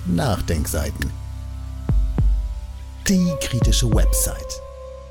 Nachdenkseiten. Die kritische Website.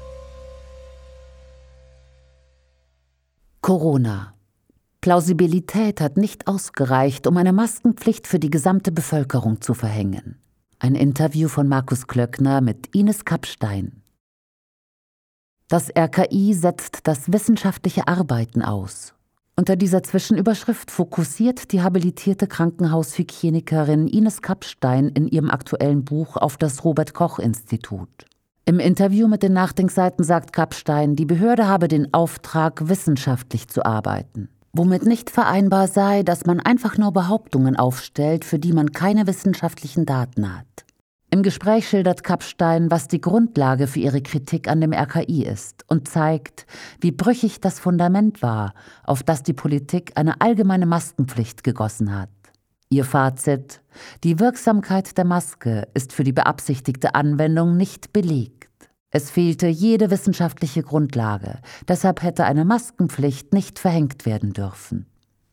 Corona. Plausibilität hat nicht ausgereicht, um eine Maskenpflicht für die gesamte Bevölkerung zu verhängen. Ein Interview von Markus Klöckner mit Ines Kappstein. Das RKI setzt das wissenschaftliche Arbeiten aus. Unter dieser Zwischenüberschrift fokussiert die habilitierte Krankenhaushygienikerin Ines Kappstein in ihrem aktuellen Buch auf das Robert-Koch-Institut. Im Interview mit den Nachdenkseiten sagt Kappstein, die Behörde habe den Auftrag, wissenschaftlich zu arbeiten. Womit nicht vereinbar sei, dass man einfach nur Behauptungen aufstellt, für die man keine wissenschaftlichen Daten hat. Im Gespräch schildert Kappstein, was die Grundlage für ihre Kritik an dem RKI ist und zeigt, wie brüchig das Fundament war, auf das die Politik eine allgemeine Maskenpflicht gegossen hat. Ihr Fazit: Die Wirksamkeit der Maske ist für die beabsichtigte Anwendung nicht belegt. Es fehlte jede wissenschaftliche Grundlage, deshalb hätte eine Maskenpflicht nicht verhängt werden dürfen.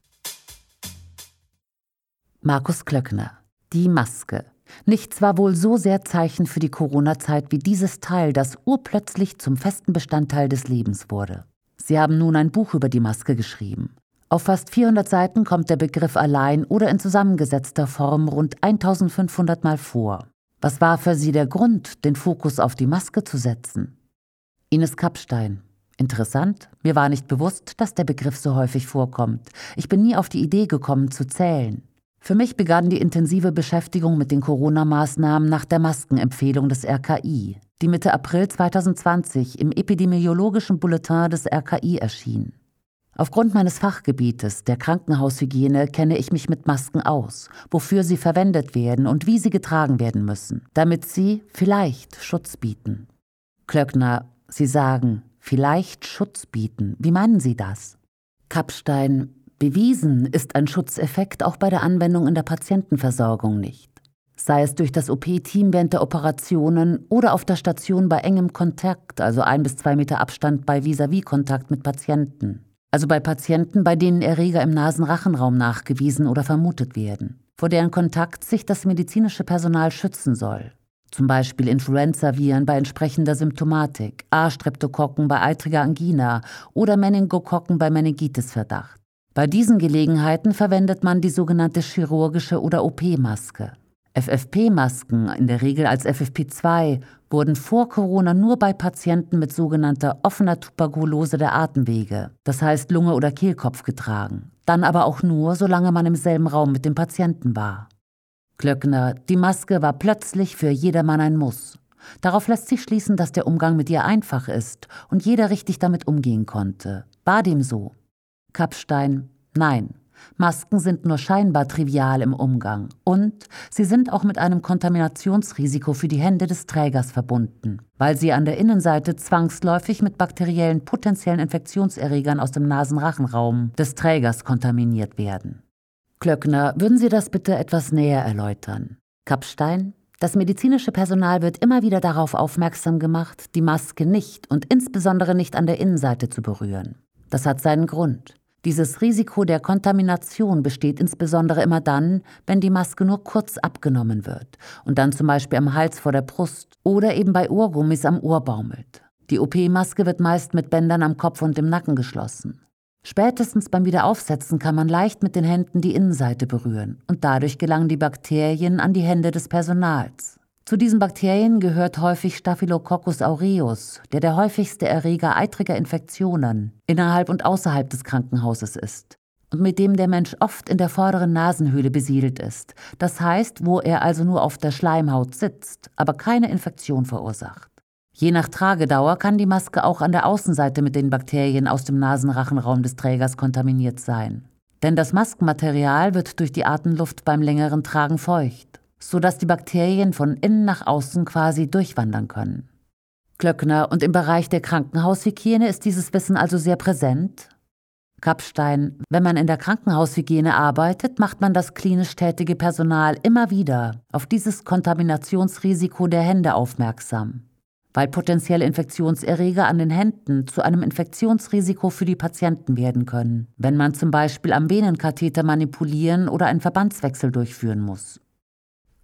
Markus Klöckner. Die Maske. Nichts war wohl so sehr Zeichen für die Corona-Zeit wie dieses Teil, das urplötzlich zum festen Bestandteil des Lebens wurde. Sie haben nun ein Buch über die Maske geschrieben. Auf fast 400 Seiten kommt der Begriff allein oder in zusammengesetzter Form rund 1500 Mal vor. Was war für Sie der Grund, den Fokus auf die Maske zu setzen? Ines Kappstein. Interessant, mir war nicht bewusst, dass der Begriff so häufig vorkommt. Ich bin nie auf die Idee gekommen, zu zählen. Für mich begann die intensive Beschäftigung mit den Corona-Maßnahmen nach der Maskenempfehlung des RKI, die Mitte April 2020 im epidemiologischen Bulletin des RKI erschien. Aufgrund meines Fachgebietes, der Krankenhaushygiene, kenne ich mich mit Masken aus, wofür sie verwendet werden und wie sie getragen werden müssen, damit sie vielleicht Schutz bieten. Klöckner, Sie sagen, vielleicht Schutz bieten. Wie meinen Sie das? Kappstein, bewiesen ist ein Schutzeffekt auch bei der Anwendung in der Patientenversorgung nicht. Sei es durch das OP-Team während der Operationen oder auf der Station bei engem Kontakt, also 1 bis 2 Meter Abstand bei Vis-à-vis-Kontakt mit Patienten. Also bei Patienten, bei denen Erreger im Nasenrachenraum nachgewiesen oder vermutet werden, vor deren Kontakt sich das medizinische Personal schützen soll. Zum Beispiel Influenzaviren bei entsprechender Symptomatik, A-Streptokokken bei eitriger Angina oder Meningokokken bei Meningitis-Verdacht. Bei diesen Gelegenheiten verwendet man die sogenannte chirurgische oder OP-Maske. FFP-Masken, in der Regel als FFP2, wurden vor Corona nur bei Patienten mit sogenannter offener Tuberkulose der Atemwege, das heißt Lunge oder Kehlkopf, getragen. Dann aber auch nur, solange man im selben Raum mit dem Patienten war. Klöckner, die Maske war plötzlich für jedermann ein Muss. Darauf lässt sich schließen, dass der Umgang mit ihr einfach ist und jeder richtig damit umgehen konnte. War dem so? Kappstein, nein. Masken sind nur scheinbar trivial im Umgang und sie sind auch mit einem Kontaminationsrisiko für die Hände des Trägers verbunden, weil sie an der Innenseite zwangsläufig mit bakteriellen potenziellen Infektionserregern aus dem Nasenrachenraum des Trägers kontaminiert werden. Klöckner, würden Sie das bitte etwas näher erläutern? Kappstein, das medizinische Personal wird immer wieder darauf aufmerksam gemacht, die Maske nicht und insbesondere nicht an der Innenseite zu berühren. Das hat seinen Grund. Dieses Risiko der Kontamination besteht insbesondere immer dann, wenn die Maske nur kurz abgenommen wird und dann zum Beispiel am Hals vor der Brust oder eben bei Ohrgummis am Ohr baumelt. Die OP-Maske wird meist mit Bändern am Kopf und im Nacken geschlossen. Spätestens beim Wiederaufsetzen kann man leicht mit den Händen die Innenseite berühren und dadurch gelangen die Bakterien an die Hände des Personals. Zu diesen Bakterien gehört häufig Staphylococcus aureus, der häufigste Erreger eitriger Infektionen innerhalb und außerhalb des Krankenhauses ist und mit dem der Mensch oft in der vorderen Nasenhöhle besiedelt ist, das heißt, wo er also nur auf der Schleimhaut sitzt, aber keine Infektion verursacht. Je nach Tragedauer kann die Maske auch an der Außenseite mit den Bakterien aus dem Nasenrachenraum des Trägers kontaminiert sein. Denn das Maskenmaterial wird durch die Atemluft beim längeren Tragen feucht, sodass die Bakterien von innen nach außen quasi durchwandern können. Klöckner, und im Bereich der Krankenhaushygiene ist dieses Wissen also sehr präsent? Kappstein, wenn man in der Krankenhaushygiene arbeitet, macht man das klinisch tätige Personal immer wieder auf dieses Kontaminationsrisiko der Hände aufmerksam, weil potenzielle Infektionserreger an den Händen zu einem Infektionsrisiko für die Patienten werden können, wenn man zum Beispiel am Venenkatheter manipulieren oder einen Verbandswechsel durchführen muss.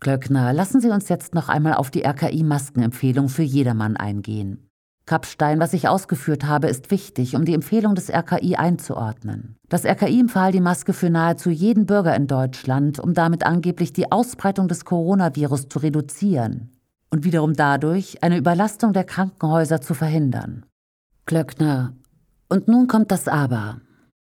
Klöckner, lassen Sie uns jetzt noch einmal auf die RKI-Maskenempfehlung für jedermann eingehen. Kapstein, was ich ausgeführt habe, ist wichtig, um die Empfehlung des RKI einzuordnen. Das RKI empfahl die Maske für nahezu jeden Bürger in Deutschland, um damit angeblich die Ausbreitung des Coronavirus zu reduzieren und wiederum dadurch eine Überlastung der Krankenhäuser zu verhindern. Klöckner, und nun kommt das Aber.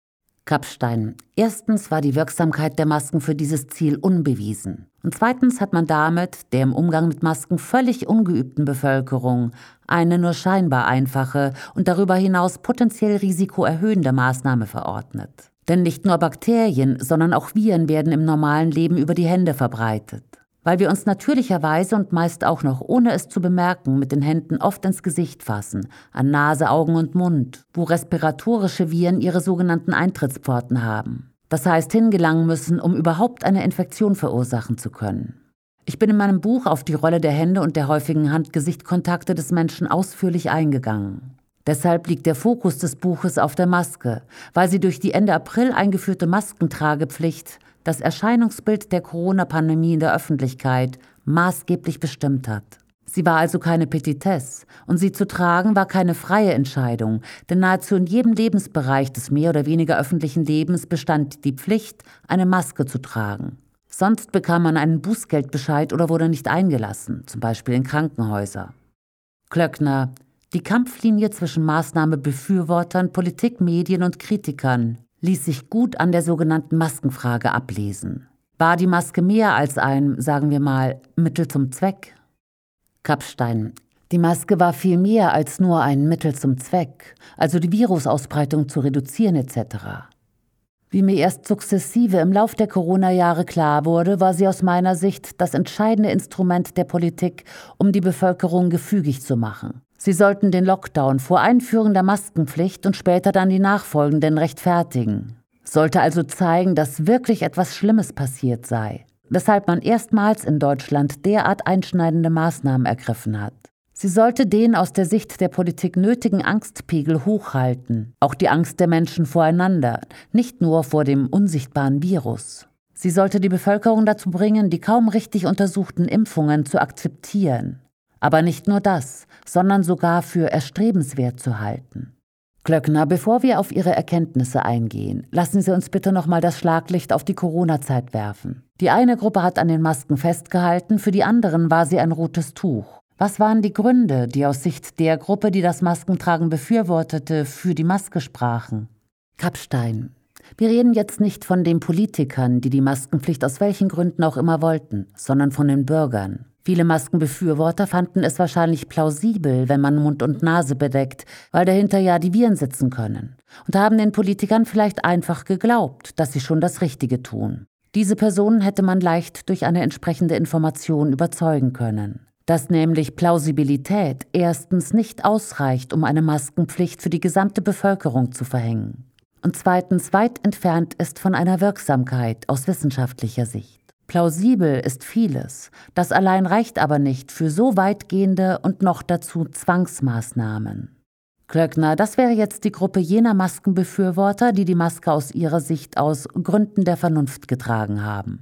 Kapstein, erstens war die Wirksamkeit der Masken für dieses Ziel unbewiesen. Und zweitens hat man damit der im Umgang mit Masken völlig ungeübten Bevölkerung eine nur scheinbar einfache und darüber hinaus potenziell risikoerhöhende Maßnahme verordnet. Denn nicht nur Bakterien, sondern auch Viren werden im normalen Leben über die Hände verbreitet. Weil wir uns natürlicherweise und meist auch noch ohne es zu bemerken mit den Händen oft ins Gesicht fassen, an Nase, Augen und Mund, wo respiratorische Viren ihre sogenannten Eintrittspforten haben. Das heißt hingelangen müssen, um überhaupt eine Infektion verursachen zu können. Ich bin in meinem Buch auf die Rolle der Hände und der häufigen Hand-Gesicht-Kontakte des Menschen ausführlich eingegangen. Deshalb liegt der Fokus des Buches auf der Maske, weil sie durch die Ende April eingeführte Maskentragepflicht das Erscheinungsbild der Corona-Pandemie in der Öffentlichkeit maßgeblich bestimmt hat. Sie war also keine Petitesse und sie zu tragen war keine freie Entscheidung, denn nahezu in jedem Lebensbereich des mehr oder weniger öffentlichen Lebens bestand die Pflicht, eine Maske zu tragen. Sonst bekam man einen Bußgeldbescheid oder wurde nicht eingelassen, zum Beispiel in Krankenhäuser. Klöckner, die Kampflinie zwischen Maßnahmebefürwortern, Politik, Medien und Kritikern ließ sich gut an der sogenannten Maskenfrage ablesen. War die Maske mehr als ein, sagen wir mal, Mittel zum Zweck? Kapstein, die Maske war viel mehr als nur ein Mittel zum Zweck, also die Virusausbreitung zu reduzieren etc. Wie mir erst sukzessive im Lauf der Corona-Jahre klar wurde, war sie aus meiner Sicht das entscheidende Instrument der Politik, um die Bevölkerung gefügig zu machen. Sie sollten den Lockdown vor Einführung der Maskenpflicht und später dann die nachfolgenden rechtfertigen. Sollte also zeigen, dass wirklich etwas Schlimmes passiert sei, weshalb man erstmals in Deutschland derart einschneidende Maßnahmen ergriffen hat. Sie sollte den aus der Sicht der Politik nötigen Angstpegel hochhalten, auch die Angst der Menschen voreinander, nicht nur vor dem unsichtbaren Virus. Sie sollte die Bevölkerung dazu bringen, die kaum richtig untersuchten Impfungen zu akzeptieren. Aber nicht nur das, sondern sogar für erstrebenswert zu halten. Klöckner, bevor wir auf Ihre Erkenntnisse eingehen, lassen Sie uns bitte nochmal das Schlaglicht auf die Corona-Zeit werfen. Die eine Gruppe hat an den Masken festgehalten, für die anderen war sie ein rotes Tuch. Was waren die Gründe, die aus Sicht der Gruppe, die das Maskentragen befürwortete, für die Maske sprachen? Kapstein, wir reden jetzt nicht von den Politikern, die die Maskenpflicht aus welchen Gründen auch immer wollten, sondern von den Bürgern. Viele Maskenbefürworter fanden es wahrscheinlich plausibel, wenn man Mund und Nase bedeckt, weil dahinter ja die Viren sitzen können. Und haben den Politikern vielleicht einfach geglaubt, dass sie schon das Richtige tun. Diese Personen hätte man leicht durch eine entsprechende Information überzeugen können. Dass nämlich Plausibilität erstens nicht ausreicht, um eine Maskenpflicht für die gesamte Bevölkerung zu verhängen. Und zweitens weit entfernt ist von einer Wirksamkeit aus wissenschaftlicher Sicht. Plausibel ist vieles, das allein reicht aber nicht für so weitgehende und noch dazu Zwangsmaßnahmen. Klöckner, das wäre jetzt die Gruppe jener Maskenbefürworter, die die Maske aus ihrer Sicht aus Gründen der Vernunft getragen haben.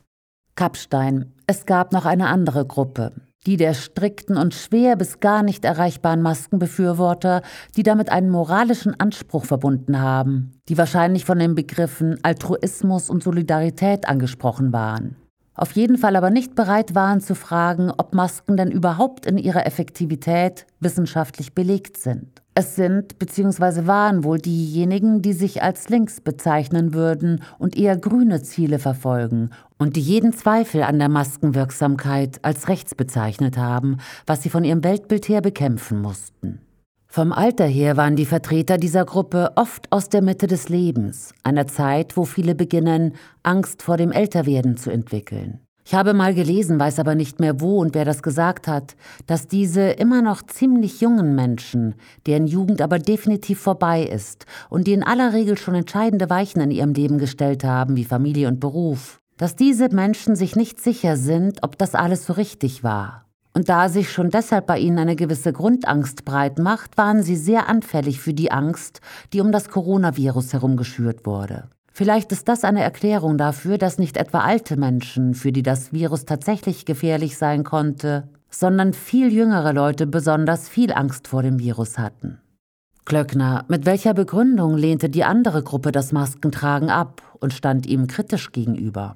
Kapstein, es gab noch eine andere Gruppe, die der strikten und schwer bis gar nicht erreichbaren Maskenbefürworter, die damit einen moralischen Anspruch verbunden haben, die wahrscheinlich von den Begriffen Altruismus und Solidarität angesprochen waren. Auf jeden Fall aber nicht bereit waren zu fragen, ob Masken denn überhaupt in ihrer Effektivität wissenschaftlich belegt sind. Es sind bzw. waren wohl diejenigen, die sich als links bezeichnen würden und eher grüne Ziele verfolgen und die jeden Zweifel an der Maskenwirksamkeit als rechts bezeichnet haben, was sie von ihrem Weltbild her bekämpfen mussten. Vom Alter her waren die Vertreter dieser Gruppe oft aus der Mitte des Lebens, einer Zeit, wo viele beginnen, Angst vor dem Älterwerden zu entwickeln. Ich habe mal gelesen, weiß aber nicht mehr wo und wer das gesagt hat, dass diese immer noch ziemlich jungen Menschen, deren Jugend aber definitiv vorbei ist und die in aller Regel schon entscheidende Weichen in ihrem Leben gestellt haben, wie Familie und Beruf, dass diese Menschen sich nicht sicher sind, ob das alles so richtig war. Und da sich schon deshalb bei ihnen eine gewisse Grundangst breit macht, waren sie sehr anfällig für die Angst, die um das Coronavirus herum geschürt wurde. Vielleicht ist das eine Erklärung dafür, dass nicht etwa alte Menschen, für die das Virus tatsächlich gefährlich sein konnte, sondern viel jüngere Leute besonders viel Angst vor dem Virus hatten. Klöckner, mit welcher Begründung lehnte die andere Gruppe das Maskentragen ab und stand ihm kritisch gegenüber?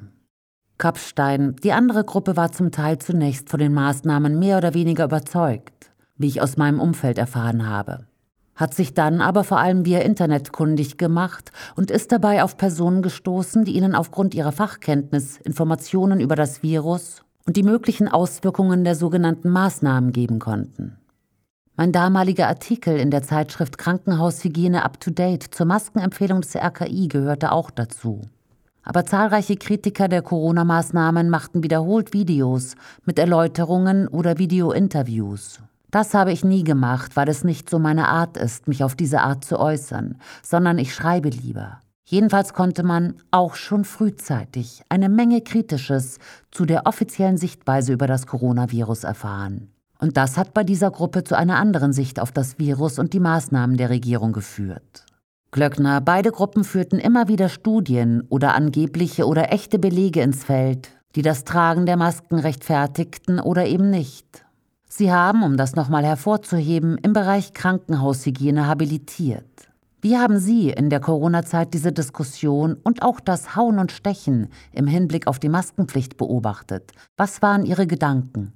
Kapstein, die andere Gruppe war zum Teil zunächst von den Maßnahmen mehr oder weniger überzeugt, wie ich aus meinem Umfeld erfahren habe, hat sich dann aber vor allem via Internet kundig gemacht und ist dabei auf Personen gestoßen, die ihnen aufgrund ihrer Fachkenntnis Informationen über das Virus und die möglichen Auswirkungen der sogenannten Maßnahmen geben konnten. Mein damaliger Artikel in der Zeitschrift Krankenhaushygiene Up to Date zur Maskenempfehlung des RKI gehörte auch dazu. Aber zahlreiche Kritiker der Corona-Maßnahmen machten wiederholt Videos mit Erläuterungen oder Video-Interviews. Das habe ich nie gemacht, weil es nicht so meine Art ist, mich auf diese Art zu äußern, sondern ich schreibe lieber. Jedenfalls konnte man auch schon frühzeitig eine Menge Kritisches zu der offiziellen Sichtweise über das Coronavirus erfahren. Und das hat bei dieser Gruppe zu einer anderen Sicht auf das Virus und die Maßnahmen der Regierung geführt. Klöckner, beide Gruppen führten immer wieder Studien oder angebliche oder echte Belege ins Feld, die das Tragen der Masken rechtfertigten oder eben nicht. Sie haben, um das nochmal hervorzuheben, im Bereich Krankenhaushygiene habilitiert. Wie haben Sie in der Corona-Zeit diese Diskussion und auch das Hauen und Stechen im Hinblick auf die Maskenpflicht beobachtet? Was waren Ihre Gedanken?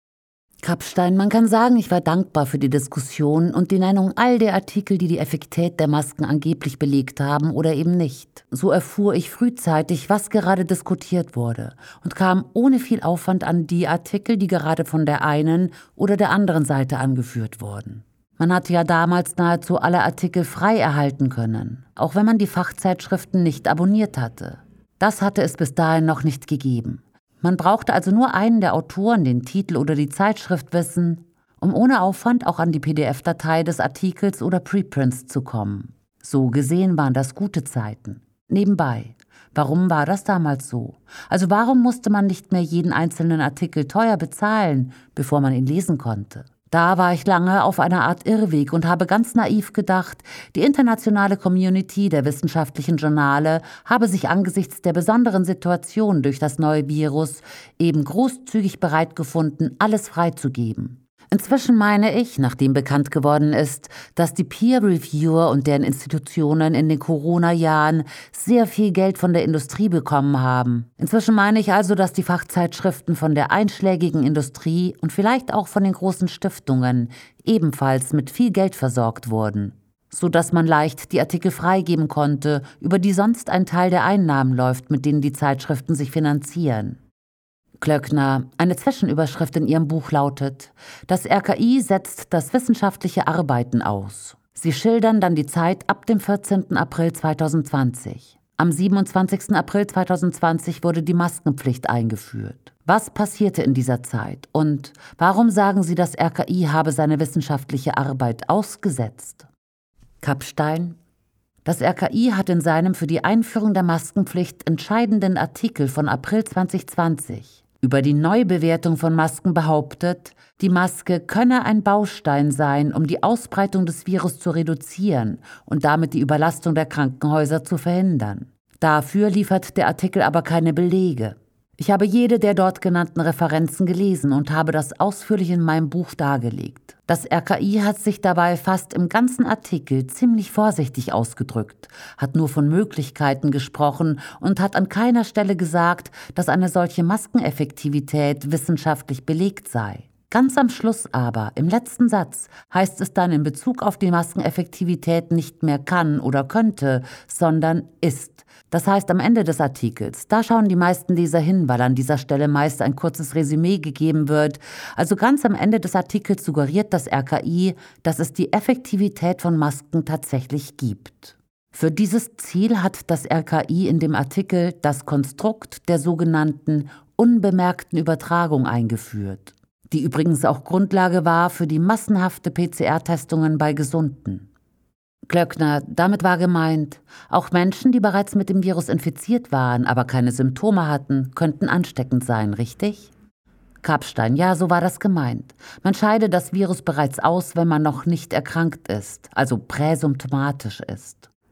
Kapstein, man kann sagen, ich war dankbar für die Diskussion und die Nennung all der Artikel, die die Effektivität der Masken angeblich belegt haben oder eben nicht. So erfuhr ich frühzeitig, was gerade diskutiert wurde und kam ohne viel Aufwand an die Artikel, die gerade von der einen oder der anderen Seite angeführt wurden. Man hatte ja damals nahezu alle Artikel frei erhalten können, auch wenn man die Fachzeitschriften nicht abonniert hatte. Das hatte es bis dahin noch nicht gegeben. Man brauchte also nur einen der Autoren, den Titel oder die Zeitschrift wissen, um ohne Aufwand auch an die PDF-Datei des Artikels oder Preprints zu kommen. So gesehen waren das gute Zeiten. Nebenbei, warum war das damals so? Also warum musste man nicht mehr jeden einzelnen Artikel teuer bezahlen, bevor man ihn lesen konnte? Da war ich lange auf einer Art Irrweg und habe ganz naiv gedacht, die internationale Community der wissenschaftlichen Journale habe sich angesichts der besonderen Situation durch das neue Virus eben großzügig bereit gefunden, alles freizugeben. Inzwischen meine ich, nachdem bekannt geworden ist, dass die Peer-Reviewer und deren Institutionen in den Corona-Jahren sehr viel Geld von der Industrie bekommen haben. Inzwischen meine ich also, dass die Fachzeitschriften von der einschlägigen Industrie und vielleicht auch von den großen Stiftungen ebenfalls mit viel Geld versorgt wurden, sodass man leicht die Artikel freigeben konnte, über die sonst ein Teil der Einnahmen läuft, mit denen die Zeitschriften sich finanzieren. Klöckner, eine Zwischenüberschrift in Ihrem Buch lautet: Das RKI setzt das wissenschaftliche Arbeiten aus. Sie schildern dann die Zeit ab dem 14. April 2020. Am 27. April 2020 wurde die Maskenpflicht eingeführt. Was passierte in dieser Zeit und warum sagen Sie, das RKI habe seine wissenschaftliche Arbeit ausgesetzt? Kapstein: Das RKI hat in seinem für die Einführung der Maskenpflicht entscheidenden Artikel von April 2020 über die Neubewertung von Masken behauptet, die Maske könne ein Baustein sein, um die Ausbreitung des Virus zu reduzieren und damit die Überlastung der Krankenhäuser zu verhindern. Dafür liefert der Artikel aber keine Belege. Ich habe jede der dort genannten Referenzen gelesen und habe das ausführlich in meinem Buch dargelegt. Das RKI hat sich dabei fast im ganzen Artikel ziemlich vorsichtig ausgedrückt, hat nur von Möglichkeiten gesprochen und hat an keiner Stelle gesagt, dass eine solche Maskeneffektivität wissenschaftlich belegt sei. Ganz am Schluss aber, im letzten Satz, heißt es dann in Bezug auf die Maskeneffektivität nicht mehr kann oder könnte, sondern ist. Das heißt, am Ende des Artikels, da schauen die meisten Leser hin, weil an dieser Stelle meist ein kurzes Resümee gegeben wird. Also ganz am Ende des Artikels suggeriert das RKI, dass es die Effektivität von Masken tatsächlich gibt. Für dieses Ziel hat das RKI in dem Artikel das Konstrukt der sogenannten unbemerkten Übertragung eingeführt, die übrigens auch Grundlage war für die massenhafte PCR-Testungen bei Gesunden. Klöckner, damit war gemeint, auch Menschen, die bereits mit dem Virus infiziert waren, aber keine Symptome hatten, könnten ansteckend sein, richtig? Kapstein, ja, so war das gemeint. Man scheide das Virus bereits aus, wenn man noch nicht erkrankt ist, also präsymptomatisch ist.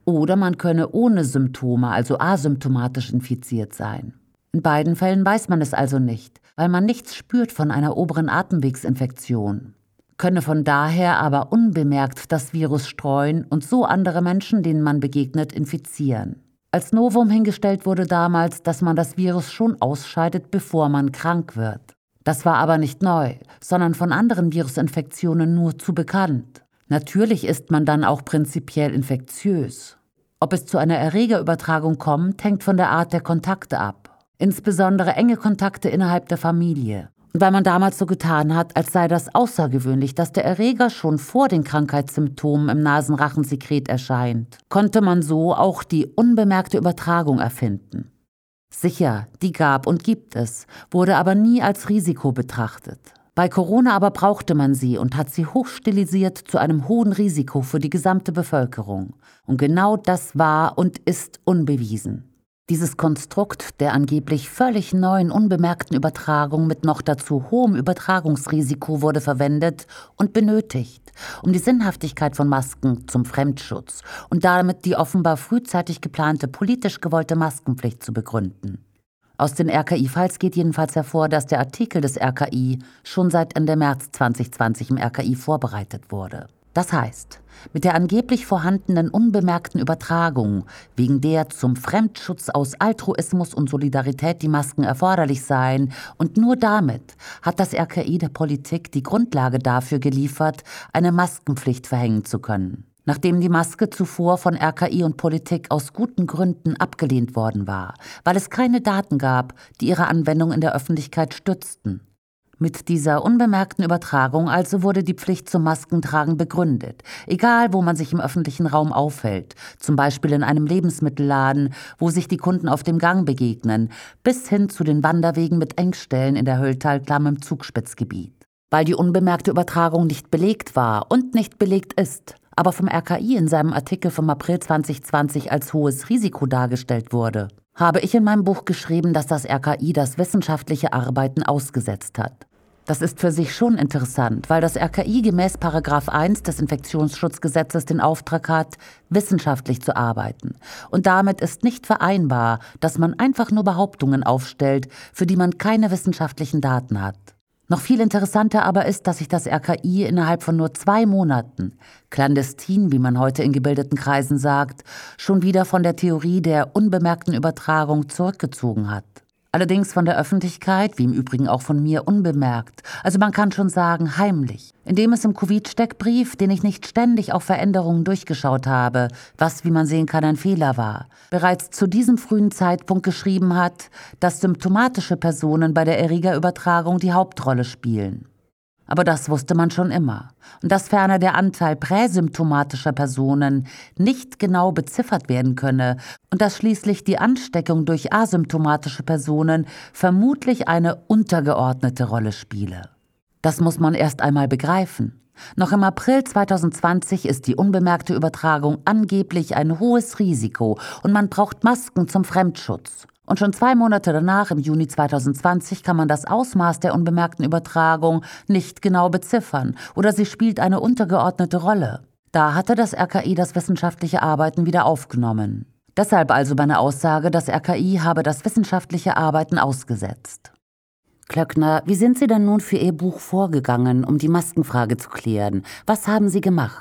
Oder man könne ohne Symptome, also asymptomatisch infiziert sein. In beiden Fällen weiß man es also nicht, weil man nichts spürt von einer oberen Atemwegsinfektion. Könne von daher aber unbemerkt das Virus streuen und so andere Menschen, denen man begegnet, infizieren. Als Novum hingestellt wurde damals, dass man das Virus schon ausscheidet, bevor man krank wird. Das war aber nicht neu, sondern von anderen Virusinfektionen nur zu bekannt. Natürlich ist man dann auch prinzipiell infektiös. Ob es zu einer Erregerübertragung kommt, hängt von der Art der Kontakte ab. Insbesondere enge Kontakte innerhalb der Familie. Und weil man damals so getan hat, als sei das außergewöhnlich, dass der Erreger schon vor den Krankheitssymptomen im Nasenrachensekret erscheint, konnte man so auch die unbemerkte Übertragung erfinden. Sicher, die gab und gibt es, wurde aber nie als Risiko betrachtet. Bei Corona aber brauchte man sie und hat sie hochstilisiert zu einem hohen Risiko für die gesamte Bevölkerung. Und genau das war und ist unbewiesen. Dieses Konstrukt der angeblich völlig neuen, unbemerkten Übertragung mit noch dazu hohem Übertragungsrisiko wurde verwendet und benötigt, um die Sinnhaftigkeit von Masken zum Fremdschutz und damit die offenbar frühzeitig geplante politisch gewollte Maskenpflicht zu begründen. Aus den RKI-Files geht jedenfalls hervor, dass der Artikel des RKI schon seit Ende März 2020 im RKI vorbereitet wurde. Das heißt, mit der angeblich vorhandenen unbemerkten Übertragung, wegen der zum Fremdschutz aus Altruismus und Solidarität die Masken erforderlich seien, und nur damit hat das RKI der Politik die Grundlage dafür geliefert, eine Maskenpflicht verhängen zu können. Nachdem die Maske zuvor von RKI und Politik aus guten Gründen abgelehnt worden war, weil es keine Daten gab, die ihre Anwendung in der Öffentlichkeit stützten. Mit dieser unbemerkten Übertragung also wurde die Pflicht zum Maskentragen begründet, egal wo man sich im öffentlichen Raum aufhält, zum Beispiel in einem Lebensmittelladen, wo sich die Kunden auf dem Gang begegnen, bis hin zu den Wanderwegen mit Engstellen in der Hölltalklamm im Zugspitzgebiet. Weil die unbemerkte Übertragung nicht belegt war und nicht belegt ist, aber vom RKI in seinem Artikel vom April 2020 als hohes Risiko dargestellt wurde, habe ich in meinem Buch geschrieben, dass das RKI das wissenschaftliche Arbeiten ausgesetzt hat. Das ist für sich schon interessant, weil das RKI gemäß § 1 des Infektionsschutzgesetzes den Auftrag hat, wissenschaftlich zu arbeiten. Und damit ist nicht vereinbar, dass man einfach nur Behauptungen aufstellt, für die man keine wissenschaftlichen Daten hat. Noch viel interessanter aber ist, dass sich das RKI innerhalb von nur 2 Monaten, clandestin, wie man heute in gebildeten Kreisen sagt, schon wieder von der Theorie der unbemerkten Übertragung zurückgezogen hat. Allerdings von der Öffentlichkeit, wie im Übrigen auch von mir, unbemerkt. Also man kann schon sagen, heimlich. Indem es im Covid-Steckbrief, den ich nicht ständig auf Veränderungen durchgeschaut habe, was, wie man sehen kann, ein Fehler war, bereits zu diesem frühen Zeitpunkt geschrieben hat, dass symptomatische Personen bei der Erregerübertragung die Hauptrolle spielen. Aber das wusste man schon immer. Und dass ferner der Anteil präsymptomatischer Personen nicht genau beziffert werden könne und dass schließlich die Ansteckung durch asymptomatische Personen vermutlich eine untergeordnete Rolle spiele. Das muss man erst einmal begreifen. Noch im April 2020 ist die unbemerkte Übertragung angeblich ein hohes Risiko und man braucht Masken zum Fremdschutz. Und schon 2 Monate danach, im Juni 2020, kann man das Ausmaß der unbemerkten Übertragung nicht genau beziffern oder sie spielt eine untergeordnete Rolle. Da hatte das RKI das wissenschaftliche Arbeiten wieder aufgenommen. Deshalb also meine Aussage, das RKI habe das wissenschaftliche Arbeiten ausgesetzt. Klöckner, wie sind Sie denn nun für Ihr Buch vorgegangen, um die Maskenfrage zu klären? Was haben Sie gemacht?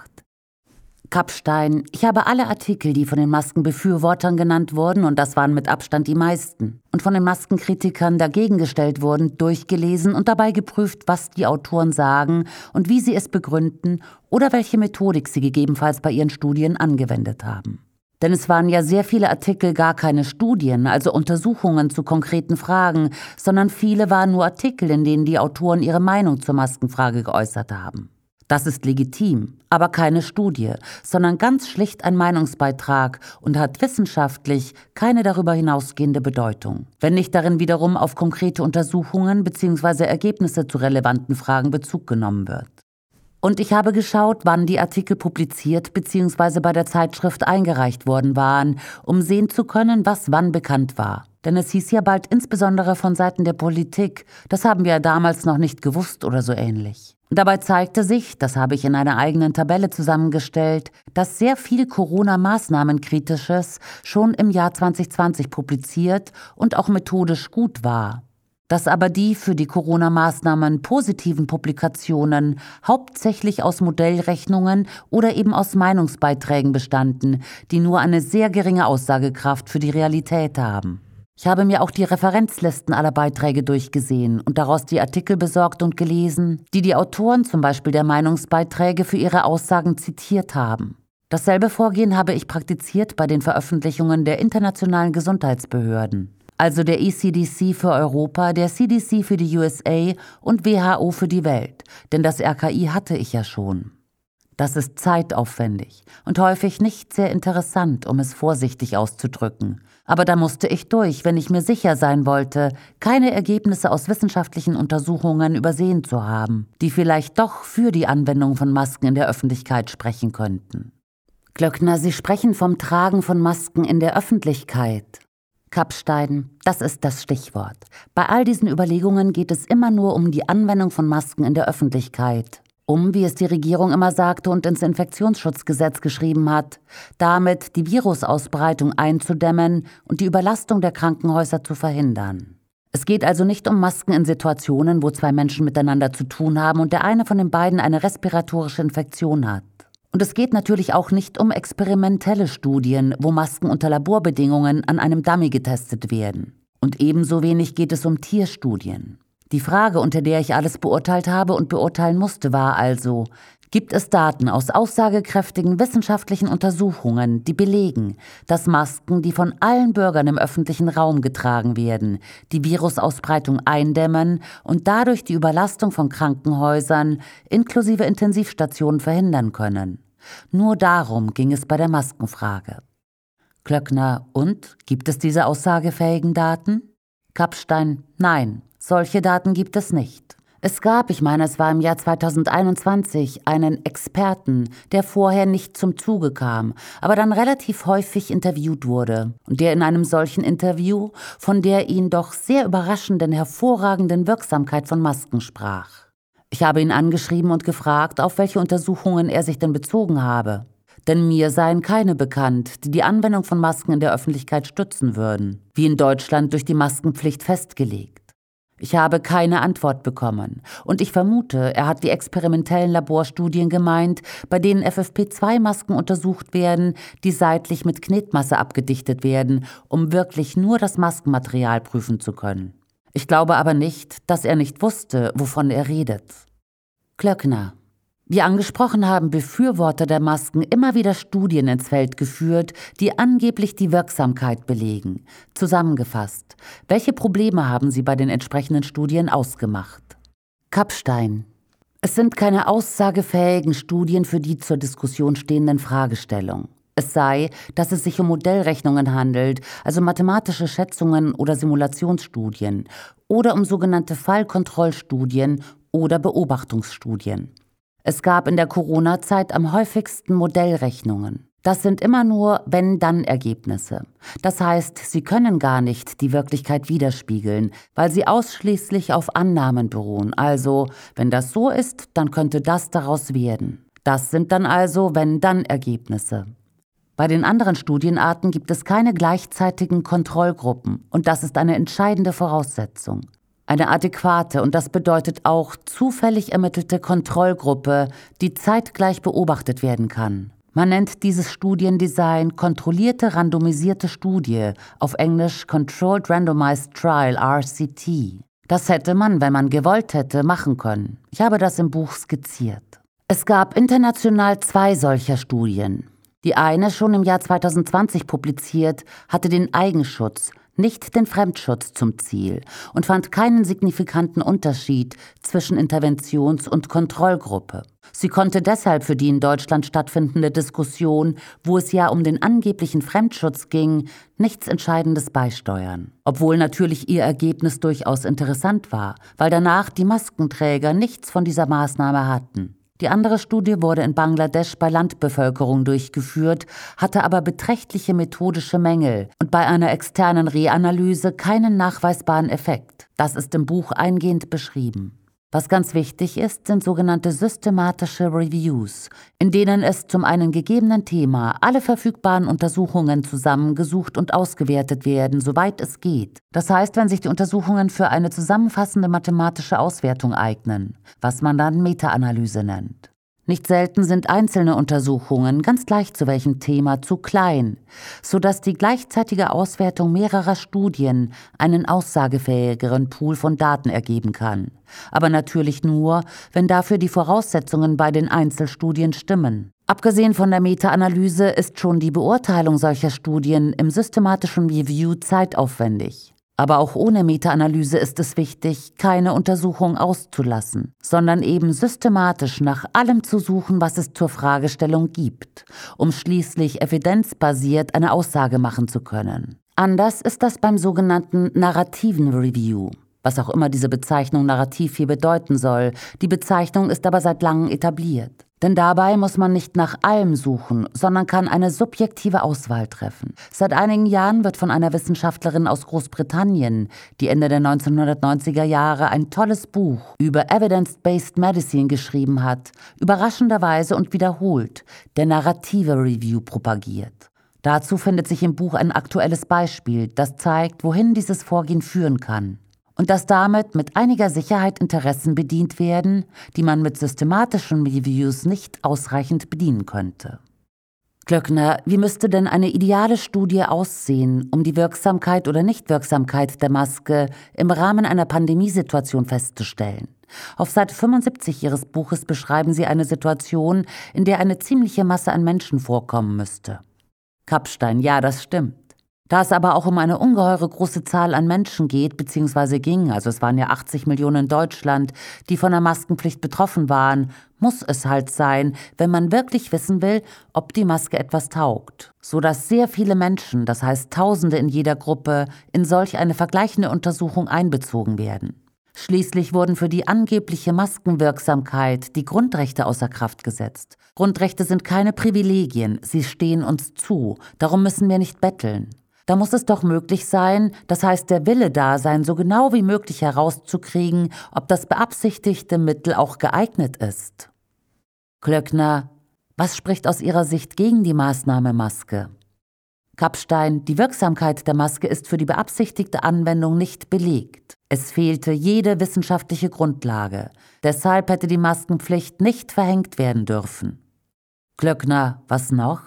Kappstein, ich habe alle Artikel, die von den Maskenbefürwortern genannt wurden, und das waren mit Abstand die meisten, und von den Maskenkritikern dagegen gestellt wurden, durchgelesen und dabei geprüft, was die Autoren sagen und wie sie es begründen oder welche Methodik sie gegebenenfalls bei ihren Studien angewendet haben. Denn es waren ja sehr viele Artikel gar keine Studien, also Untersuchungen zu konkreten Fragen, sondern viele waren nur Artikel, in denen die Autoren ihre Meinung zur Maskenfrage geäußert haben. Das ist legitim, aber keine Studie, sondern ganz schlicht ein Meinungsbeitrag und hat wissenschaftlich keine darüber hinausgehende Bedeutung, wenn nicht darin wiederum auf konkrete Untersuchungen bzw. Ergebnisse zu relevanten Fragen Bezug genommen wird. Und ich habe geschaut, wann die Artikel publiziert bzw. bei der Zeitschrift eingereicht worden waren, um sehen zu können, was wann bekannt war. Denn es hieß ja bald insbesondere von Seiten der Politik, das haben wir ja damals noch nicht gewusst oder so ähnlich. Dabei zeigte sich, das habe ich in einer eigenen Tabelle zusammengestellt, dass sehr viel Corona-Maßnahmenkritisches schon im Jahr 2020 publiziert und auch methodisch gut war. Dass aber die für die Corona-Maßnahmen positiven Publikationen hauptsächlich aus Modellrechnungen oder eben aus Meinungsbeiträgen bestanden, die nur eine sehr geringe Aussagekraft für die Realität haben. Ich habe mir auch die Referenzlisten aller Beiträge durchgesehen und daraus die Artikel besorgt und gelesen, die die Autoren zum Beispiel der Meinungsbeiträge für ihre Aussagen zitiert haben. Dasselbe Vorgehen habe ich praktiziert bei den Veröffentlichungen der internationalen Gesundheitsbehörden, also der ECDC für Europa, der CDC für die USA und WHO für die Welt, denn das RKI hatte ich ja schon. Das ist zeitaufwendig und häufig nicht sehr interessant, um es vorsichtig auszudrücken. Aber da musste ich durch, wenn ich mir sicher sein wollte, keine Ergebnisse aus wissenschaftlichen Untersuchungen übersehen zu haben, die vielleicht doch für die Anwendung von Masken in der Öffentlichkeit sprechen könnten. Glöckner, Sie sprechen vom Tragen von Masken in der Öffentlichkeit. Kapstein, das ist das Stichwort. Bei all diesen Überlegungen geht es immer nur um die Anwendung von Masken in der Öffentlichkeit. Wie es die Regierung immer sagte und ins Infektionsschutzgesetz geschrieben hat, damit die Virusausbreitung einzudämmen und die Überlastung der Krankenhäuser zu verhindern. Es geht also nicht um Masken in Situationen, wo zwei Menschen miteinander zu tun haben und der eine von den beiden eine respiratorische Infektion hat. Und es geht natürlich auch nicht um experimentelle Studien, wo Masken unter Laborbedingungen an einem Dummy getestet werden. Und ebenso wenig geht es um Tierstudien. Die Frage, unter der ich alles beurteilt habe und beurteilen musste, war also: Gibt es Daten aus aussagekräftigen wissenschaftlichen Untersuchungen, die belegen, dass Masken, die von allen Bürgern im öffentlichen Raum getragen werden, die Virusausbreitung eindämmen und dadurch die Überlastung von Krankenhäusern inklusive Intensivstationen verhindern können? Nur darum ging es bei der Maskenfrage. Glöckner, und gibt es diese aussagefähigen Daten? Kapstein, nein. Solche Daten gibt es nicht. Es gab, ich meine, es war im Jahr 2021, einen Experten, der vorher nicht zum Zuge kam, aber dann relativ häufig interviewt wurde und der in einem solchen Interview von der ihn doch sehr überraschenden, hervorragenden Wirksamkeit von Masken sprach. Ich habe ihn angeschrieben und gefragt, auf welche Untersuchungen er sich denn bezogen habe. Denn mir seien keine bekannt, die die Anwendung von Masken in der Öffentlichkeit stützen würden, wie in Deutschland durch die Maskenpflicht festgelegt. Ich habe keine Antwort bekommen und ich vermute, er hat die experimentellen Laborstudien gemeint, bei denen FFP2-Masken untersucht werden, die seitlich mit Knetmasse abgedichtet werden, um wirklich nur das Maskenmaterial prüfen zu können. Ich glaube aber nicht, dass er nicht wusste, wovon er redet. Glöckner. Wie angesprochen haben Befürworter der Masken immer wieder Studien ins Feld geführt, die angeblich die Wirksamkeit belegen. Zusammengefasst, welche Probleme haben Sie bei den entsprechenden Studien ausgemacht? Kapstein. Es sind keine aussagefähigen Studien für die zur Diskussion stehenden Fragestellungen. Es sei, dass es sich um Modellrechnungen handelt, also mathematische Schätzungen oder Simulationsstudien, oder um sogenannte Fallkontrollstudien oder Beobachtungsstudien. Es gab in der Corona-Zeit am häufigsten Modellrechnungen. Das sind immer nur Wenn-Dann-Ergebnisse. Das heißt, sie können gar nicht die Wirklichkeit widerspiegeln, weil sie ausschließlich auf Annahmen beruhen. Also, wenn das so ist, dann könnte das daraus werden. Das sind dann also Wenn-Dann-Ergebnisse. Bei den anderen Studienarten gibt es keine gleichzeitigen Kontrollgruppen und das ist eine entscheidende Voraussetzung. Eine adäquate, und das bedeutet auch zufällig ermittelte Kontrollgruppe, die zeitgleich beobachtet werden kann. Man nennt dieses Studiendesign kontrollierte randomisierte Studie, auf Englisch Controlled Randomized Trial, RCT. Das hätte man, wenn man gewollt hätte, machen können. Ich habe das im Buch skizziert. Es gab international 2 solcher Studien. Die eine, schon im Jahr 2020 publiziert, hatte den Eigenschutz, nicht den Fremdschutz zum Ziel und fand keinen signifikanten Unterschied zwischen Interventions- und Kontrollgruppe. Sie konnte deshalb für die in Deutschland stattfindende Diskussion, wo es ja um den angeblichen Fremdschutz ging, nichts Entscheidendes beisteuern. Obwohl natürlich ihr Ergebnis durchaus interessant war, weil danach die Maskenträger nichts von dieser Maßnahme hatten. Die andere Studie wurde in Bangladesch bei Landbevölkerung durchgeführt, hatte aber beträchtliche methodische Mängel und bei einer externen Reanalyse keinen nachweisbaren Effekt. Das ist im Buch eingehend beschrieben. Was ganz wichtig ist, sind sogenannte systematische Reviews, in denen es zum einen gegebenen Thema alle verfügbaren Untersuchungen zusammengesucht und ausgewertet werden, soweit es geht. Das heißt, wenn sich die Untersuchungen für eine zusammenfassende mathematische Auswertung eignen, was man dann Meta-Analyse nennt. Nicht selten sind einzelne Untersuchungen, ganz gleich zu welchem Thema, zu klein, sodass die gleichzeitige Auswertung mehrerer Studien einen aussagefähigeren Pool von Daten ergeben kann. Aber natürlich nur, wenn dafür die Voraussetzungen bei den Einzelstudien stimmen. Abgesehen von der Meta-Analyse ist schon die Beurteilung solcher Studien im systematischen Review zeitaufwendig. Aber auch ohne Meta-Analyse ist es wichtig, keine Untersuchung auszulassen, sondern eben systematisch nach allem zu suchen, was es zur Fragestellung gibt, um schließlich evidenzbasiert eine Aussage machen zu können. Anders ist das beim sogenannten narrativen Review, was auch immer diese Bezeichnung narrativ hier bedeuten soll. Die Bezeichnung ist aber seit langem etabliert. Denn dabei muss man nicht nach allem suchen, sondern kann eine subjektive Auswahl treffen. Seit einigen Jahren wird von einer Wissenschaftlerin aus Großbritannien, die Ende der 1990er Jahre ein tolles Buch über Evidence-Based Medicine geschrieben hat, überraschenderweise und wiederholt der narrative Review propagiert. Dazu findet sich im Buch ein aktuelles Beispiel, das zeigt, wohin dieses Vorgehen führen kann. Und dass damit mit einiger Sicherheit Interessen bedient werden, die man mit systematischen Reviews nicht ausreichend bedienen könnte. Klöckner, wie müsste denn eine ideale Studie aussehen, um die Wirksamkeit oder Nichtwirksamkeit der Maske im Rahmen einer Pandemiesituation festzustellen? Auf Seite 75 Ihres Buches beschreiben Sie eine Situation, in der eine ziemliche Masse an Menschen vorkommen müsste. Kapstein, ja, das stimmt. Da es aber auch um eine ungeheure große Zahl an Menschen geht bzw. ging, also es waren ja 80 Millionen in Deutschland, die von der Maskenpflicht betroffen waren, muss es halt sein, wenn man wirklich wissen will, ob die Maske etwas taugt. Sodass sehr viele Menschen, das heißt Tausende in jeder Gruppe, in solch eine vergleichende Untersuchung einbezogen werden. Schließlich wurden für die angebliche Maskenwirksamkeit die Grundrechte außer Kraft gesetzt. Grundrechte sind keine Privilegien, sie stehen uns zu, darum müssen wir nicht betteln. Da muss es doch möglich sein, das heißt der Wille da sein, so genau wie möglich herauszukriegen, ob das beabsichtigte Mittel auch geeignet ist. Klöckner, was spricht aus Ihrer Sicht gegen die Maßnahme Maske? Kapstein, die Wirksamkeit der Maske ist für die beabsichtigte Anwendung nicht belegt. Es fehlte jede wissenschaftliche Grundlage. Deshalb hätte die Maskenpflicht nicht verhängt werden dürfen. Klöckner, was noch?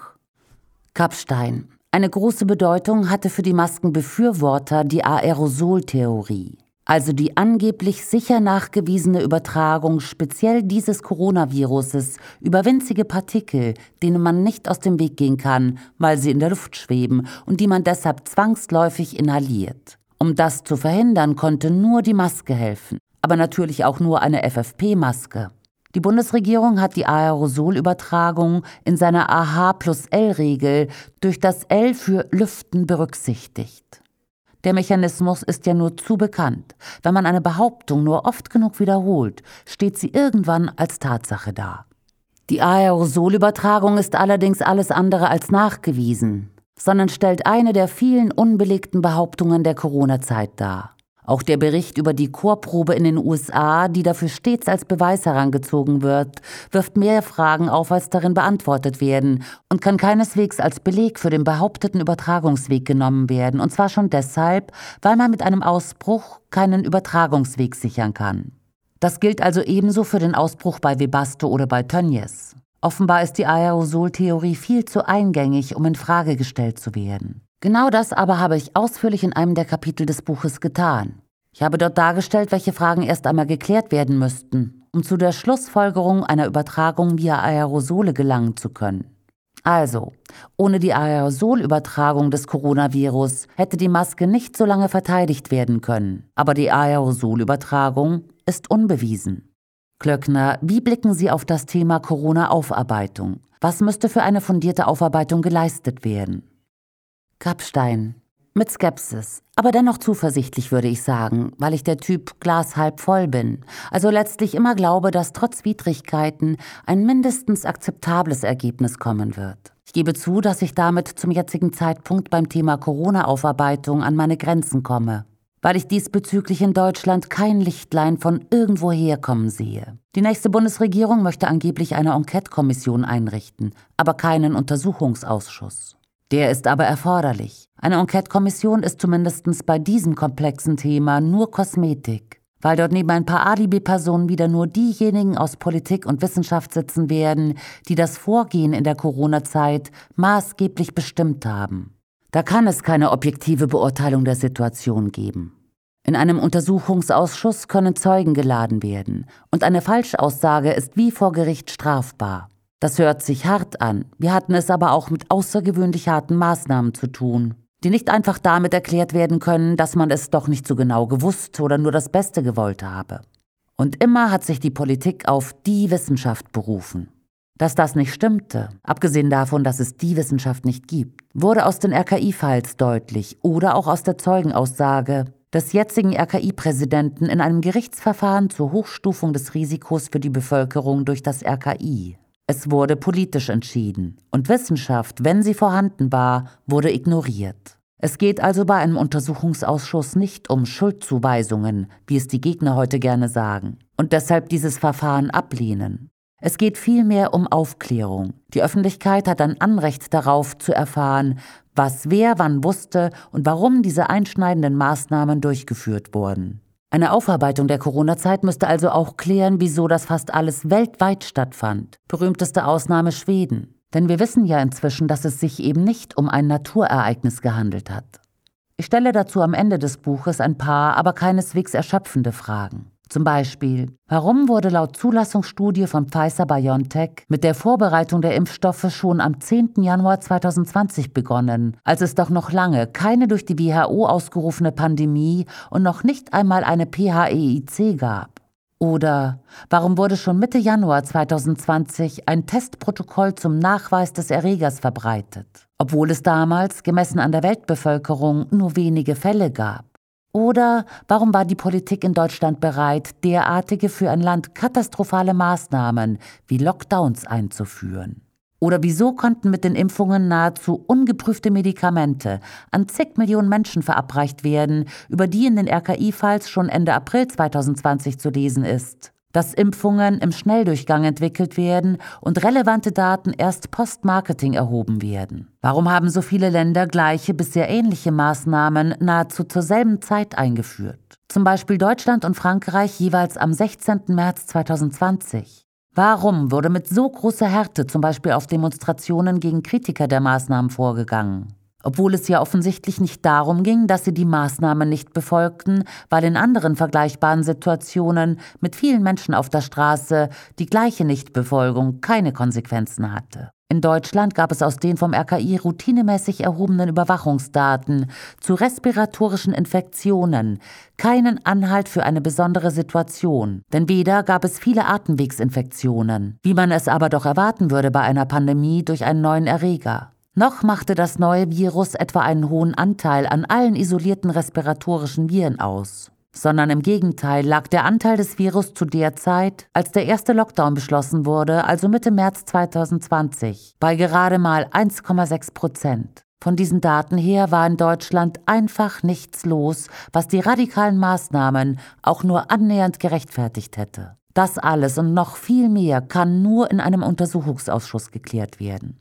Kapstein, eine große Bedeutung hatte für die Maskenbefürworter die Aerosoltheorie, also die angeblich sicher nachgewiesene Übertragung speziell dieses Coronaviruses über winzige Partikel, denen man nicht aus dem Weg gehen kann, weil sie in der Luft schweben und die man deshalb zwangsläufig inhaliert. Um das zu verhindern, konnte nur die Maske helfen, aber natürlich auch nur eine FFP-Maske. Die Bundesregierung hat die Aerosolübertragung in seiner AH+L-Regel durch das L für Lüften berücksichtigt. Der Mechanismus ist ja nur zu bekannt. Wenn man eine Behauptung nur oft genug wiederholt, steht sie irgendwann als Tatsache da. Die Aerosolübertragung ist allerdings alles andere als nachgewiesen, sondern stellt eine der vielen unbelegten Behauptungen der Corona-Zeit dar. Auch der Bericht über die Chorprobe in den USA, die dafür stets als Beweis herangezogen wird, wirft mehr Fragen auf, als darin beantwortet werden und kann keineswegs als Beleg für den behaupteten Übertragungsweg genommen werden, und zwar schon deshalb, weil man mit einem Ausbruch keinen Übertragungsweg sichern kann. Das gilt also ebenso für den Ausbruch bei Webasto oder bei Tönnies. Offenbar ist die Aerosoltheorie viel zu eingängig, um in Frage gestellt zu werden. Genau das aber habe ich ausführlich in einem der Kapitel des Buches getan. Ich habe dort dargestellt, welche Fragen erst einmal geklärt werden müssten, um zu der Schlussfolgerung einer Übertragung via Aerosole gelangen zu können. Also, ohne die Aerosolübertragung des Coronavirus hätte die Maske nicht so lange verteidigt werden können. Aber die Aerosolübertragung ist unbewiesen. Klöckner, wie blicken Sie auf das Thema Corona-Aufarbeitung? Was müsste für eine fundierte Aufarbeitung geleistet werden? Kapstein, Mit Skepsis, aber dennoch zuversichtlich, würde ich sagen, weil ich der Typ Glas halb voll bin. Also letztlich immer glaube, dass trotz Widrigkeiten ein mindestens akzeptables Ergebnis kommen wird. Ich gebe zu, dass ich damit zum jetzigen Zeitpunkt beim Thema Corona-Aufarbeitung an meine Grenzen komme, weil ich diesbezüglich in Deutschland kein Lichtlein von irgendwoher kommen sehe. Die nächste Bundesregierung möchte angeblich eine Enquete-Kommission einrichten, aber keinen Untersuchungsausschuss. Der ist aber erforderlich. Eine Enquete-Kommission ist zumindest bei diesem komplexen Thema nur Kosmetik, weil dort neben ein paar Alibi-Personen wieder nur diejenigen aus Politik und Wissenschaft sitzen werden, die das Vorgehen in der Corona-Zeit maßgeblich bestimmt haben. Da kann es keine objektive Beurteilung der Situation geben. In einem Untersuchungsausschuss können Zeugen geladen werden und eine Falschaussage ist wie vor Gericht strafbar. Das hört sich hart an, wir hatten es aber auch mit außergewöhnlich harten Maßnahmen zu tun, die nicht einfach damit erklärt werden können, dass man es doch nicht so genau gewusst oder nur das Beste gewollt habe. Und immer hat sich die Politik auf die Wissenschaft berufen. Dass das nicht stimmte, abgesehen davon, dass es die Wissenschaft nicht gibt, wurde aus den RKI-Files deutlich oder auch aus der Zeugenaussage des jetzigen RKI-Präsidenten in einem Gerichtsverfahren zur Hochstufung des Risikos für die Bevölkerung durch das RKI. Es wurde politisch entschieden und Wissenschaft, wenn sie vorhanden war, wurde ignoriert. Es geht also bei einem Untersuchungsausschuss nicht um Schuldzuweisungen, wie es die Gegner heute gerne sagen, und deshalb dieses Verfahren ablehnen. Es geht vielmehr um Aufklärung. Die Öffentlichkeit hat ein Anrecht darauf zu erfahren, was wer wann wusste und warum diese einschneidenden Maßnahmen durchgeführt wurden. Eine Aufarbeitung der Corona-Zeit müsste also auch klären, wieso das fast alles weltweit stattfand. Berühmteste Ausnahme Schweden. Denn wir wissen ja inzwischen, dass es sich eben nicht um ein Naturereignis gehandelt hat. Ich stelle dazu am Ende des Buches ein paar, aber keineswegs erschöpfende Fragen. Zum Beispiel, warum wurde laut Zulassungsstudie von Pfizer-BioNTech mit der Vorbereitung der Impfstoffe schon am 10. Januar 2020 begonnen, als es doch noch lange keine durch die WHO ausgerufene Pandemie und noch nicht einmal eine PHEIC gab? Oder warum wurde schon Mitte Januar 2020 ein Testprotokoll zum Nachweis des Erregers verbreitet, obwohl es damals, gemessen an der Weltbevölkerung, nur wenige Fälle gab? Oder warum war die Politik in Deutschland bereit, derartige für ein Land katastrophale Maßnahmen wie Lockdowns einzuführen? Oder wieso konnten mit den Impfungen nahezu ungeprüfte Medikamente an zig Millionen Menschen verabreicht werden, über die in den RKI-Files schon Ende April 2020 zu lesen ist? Dass Impfungen im Schnelldurchgang entwickelt werden und relevante Daten erst post-Marketing erhoben werden. Warum haben so viele Länder gleiche bis sehr ähnliche Maßnahmen nahezu zur selben Zeit eingeführt? Zum Beispiel Deutschland und Frankreich jeweils am 16. März 2020. Warum wurde mit so großer Härte zum Beispiel auf Demonstrationen gegen Kritiker der Maßnahmen vorgegangen? Obwohl es ja offensichtlich nicht darum ging, dass sie die Maßnahmen nicht befolgten, weil in anderen vergleichbaren Situationen mit vielen Menschen auf der Straße die gleiche Nichtbefolgung keine Konsequenzen hatte. In Deutschland gab es aus den vom RKI routinemäßig erhobenen Überwachungsdaten zu respiratorischen Infektionen keinen Anhalt für eine besondere Situation, denn weder gab es viele Atemwegsinfektionen, wie man es aber doch erwarten würde bei einer Pandemie durch einen neuen Erreger. Noch machte das neue Virus etwa einen hohen Anteil an allen isolierten respiratorischen Viren aus. Sondern im Gegenteil lag der Anteil des Virus zu der Zeit, als der erste Lockdown beschlossen wurde, also Mitte März 2020, bei gerade mal 1,6%. Von diesen Daten her war in Deutschland einfach nichts los, was die radikalen Maßnahmen auch nur annähernd gerechtfertigt hätte. Das alles und noch viel mehr kann nur in einem Untersuchungsausschuss geklärt werden.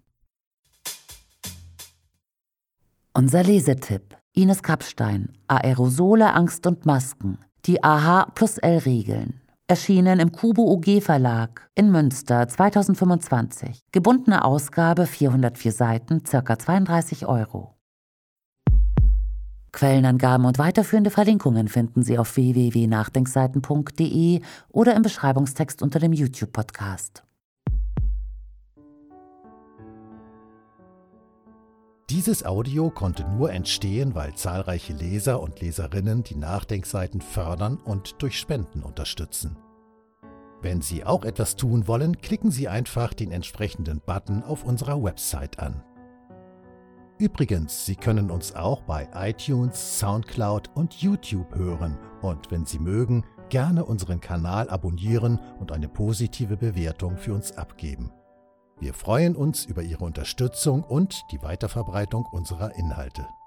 Unser Lesetipp: Ines Kapstein, Aerosole, Angst und Masken, die AH+L-Regeln. Erschienen im Kubo UG Verlag in Münster 2025. Gebundene Ausgabe, 404 Seiten, ca. 32 €. Quellenangaben und weiterführende Verlinkungen finden Sie auf www.nachdenkseiten.de oder im Beschreibungstext unter dem YouTube-Podcast. Dieses Audio konnte nur entstehen, weil zahlreiche Leser und Leserinnen die Nachdenkseiten fördern und durch Spenden unterstützen. Wenn Sie auch etwas tun wollen, klicken Sie einfach den entsprechenden Button auf unserer Website an. Übrigens, Sie können uns auch bei iTunes, Soundcloud und YouTube hören und wenn Sie mögen, gerne unseren Kanal abonnieren und eine positive Bewertung für uns abgeben. Wir freuen uns über Ihre Unterstützung und die Weiterverbreitung unserer Inhalte.